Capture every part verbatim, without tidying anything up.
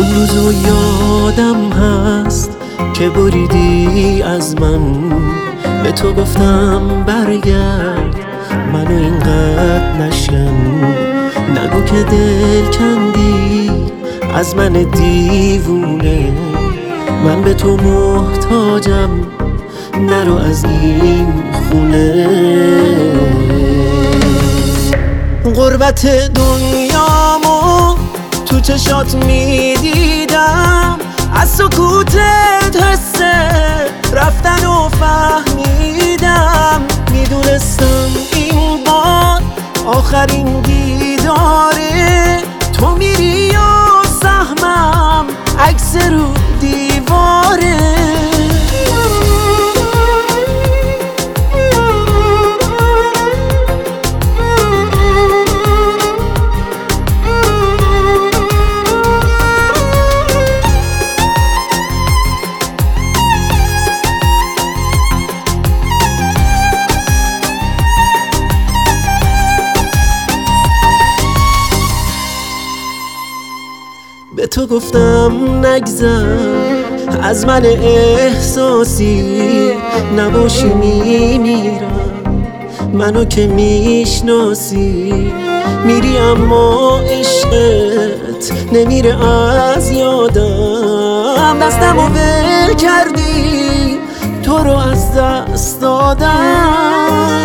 اون روزو یادم هست که بریدی از من، به تو گفتم برگرد منو اینقدر نشکن، نگو که دل کندی از من دیوونه، من به تو محتاجم نرو از این خونه. غربت دنیامو تو چشات میدیدم، از سکوتت حس رفتن و فهمیدم، میدونستم این بار آخرین دیداره، تو میری و سهمم عکس رو دیواره. به تو گفتم نگذر از من احساسی، نباشی میمیرم منو که میشناسی، میری اما عشقت نمیره از یادم، دستمو ول کردی تو رو از دست دادم.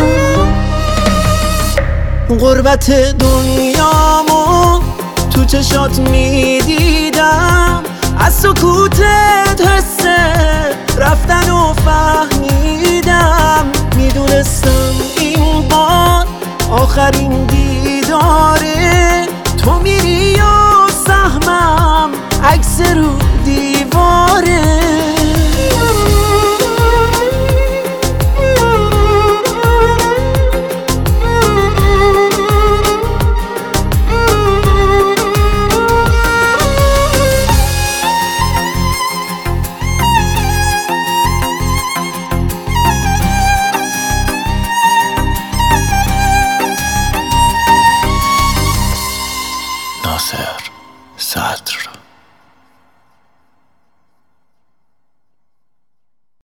غربت دنیامو تو چشات میدیدم، از سکوتت حس رفتن و فهم